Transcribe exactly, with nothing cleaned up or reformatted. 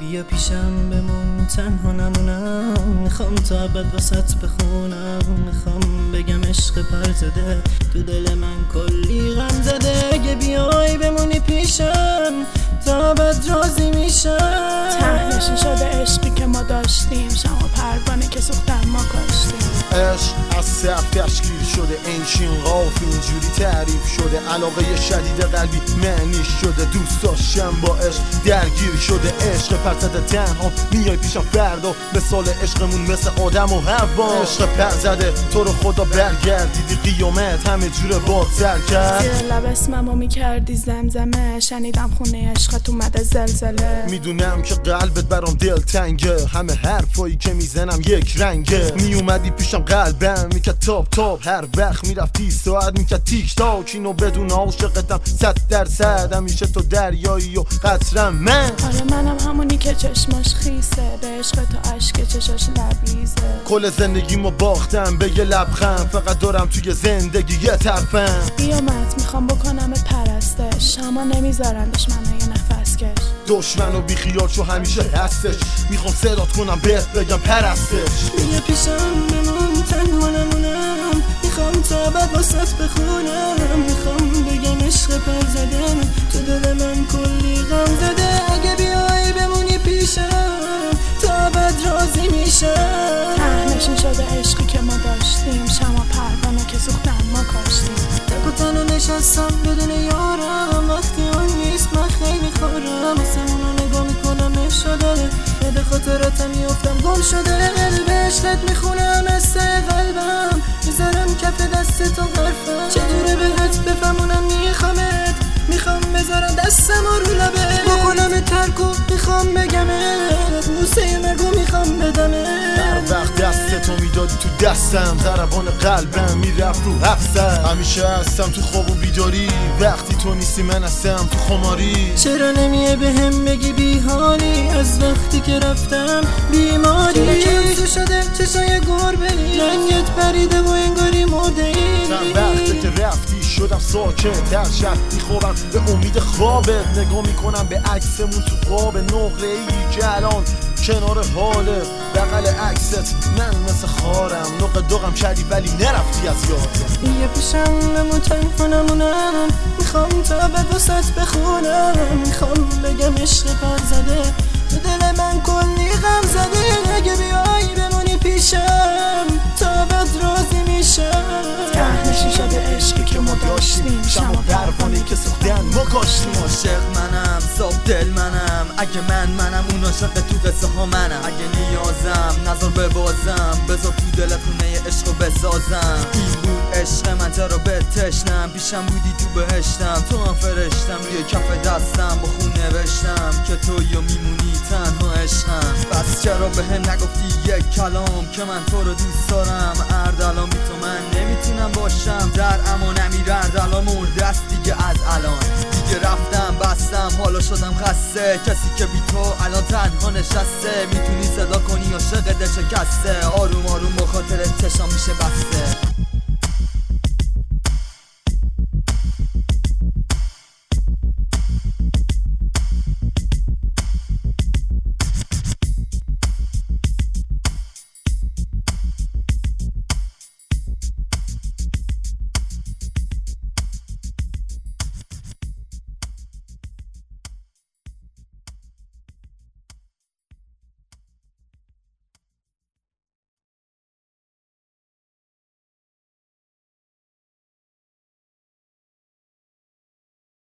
بیا پیشم بمون تنها نمونم، میخوام تا ابد واسط بخونم، میخوام بگم عشق پر زده تو دل من کلی غم زده. اگه بیای بمونی پیشم تا ابد راضی میشم. ته نشین شده عشقی که ما داشتیم، شما پروانه که سوختن ما کاشتیم. عشق از صف تشکیل شده، اینشین قاف اینجوری تعریف شده، علاقه شدید قلبی معنی شده، دوست داشتم با عشق درگیر شده. عشق پرزده تنها میای پیشم فردا، مثال عشقمون مثل آدم و حوا. عشق پرزده تو رو خدا برگردیدی قیامت همه جوره با سر کرد. زیر لب اسممو میکردی زمزمه، شنیدم خونه عشقت اومده زلزله. میدونم که قلبت برام دل تنگه، همه حرفایی که میزنم یک رنگه. میومدی پیشم قلبم میکرد تاپ تاپ، هر وقت میرفتی ساعت میکرد تیک تاک. اینو بدون عاشقتم صد درصد، همیشه تو دریایی و قطرم من. آره منم همونی که چشماش خیسه، به عشق تو عشق چشاش لبریزه. کل زندگیمو باختم به یه لبخند، فقط دارم توی زندگی یه طرفم. قیامت میخوام بکنم پرستش، اما نمیذارندش منو یه نفس کش. دشمن و بیخیال شو همیشه هستش، میخوام صدات کنم بهت بگم پرستش. بیا پیشم بمون تنها نمونم، میخوام تا ابد واسط بخونم، میخوام بگم عشق پر زده تو دل من کلی غم زده. اگه بیای بمونی پیشم تا ابد راضی میشم. ته نشین شده عشقی که ما داشتیم، شما پروانه که سوختن ما کاشتیم. تک و تنها نشستم بدون یارم، وقتی اون نیست من خیلی خورم. آسمونو نگاه میکنم نشده، به خاطراتم میافتم گم شده. قلب عشقت میخونم از ته قلبم، میذارم کف دست تو حرفم. چطوره بهت بفهمونم میخوامت، میخوام بذارم دستم رو لبه بکنم ترکو، میخوام بگمت بوسه مرگو میخوام بدمت. هر وقت دستتو میدادی تو دستم، ضربان قلبم میرفت رو حفظم. همیشه هستم تو خواب و بیداری، وقتی تو نیستی من هستم تو خماری. چرا نمیه به هم بگی بی حالی، از وقتی که رفتم بیماری. چرا کمزو شده چشای گربه‌ای، رنگت پریده و انگاری مرده ای. چند وقته که رفتی شدم ساکت، هر شب میخوابم به امید خوابت. نگاه میکنم به عکسمون تو خواب، نقره ای که الان کنار حالت، بغل عکست من مثل خارم. نقه داغم کردی ولی نرفتی از یادم. بیا پیشم بمون تنها نمونم، میخوام تا ابد واسط بخونم، میخوام بگم عشق پر زده تو دل من کلی غم زده. اگه بیای بمونی پیشم تا ابد راضی میشم. ته نشین شده عشقی که ما داشتیم، شما پروانه‌ای که سوختن ما کاشتیم. عاشق منم صاف دل منم، اگه من منم اون عاشق تو قصه ها منم. اگه نیازم نظر ببازم، بذار تو دلت خونه عشقو بسازم. این بود عشق من چرا بتشنم، پیشم بودی تو بهشتم، تو هم فرشتم. روی کف دستم با خون نوشتم که تو یا میمونی تنها عشقم. بس چرا به هم نگفتی یک کلام که من تو رو دوست دارم. اردلان بی تو من نمیتونم باشم، در امان امیر اردلان مرده است دیگه از الان. دیگه رفتم بستم حالا شدم خسته، کسی که بی تو الان تنها نشسته. میتونی صدا کنی عاشق دل شکسته، آروم آروم با خاطر چشام میشه بسته.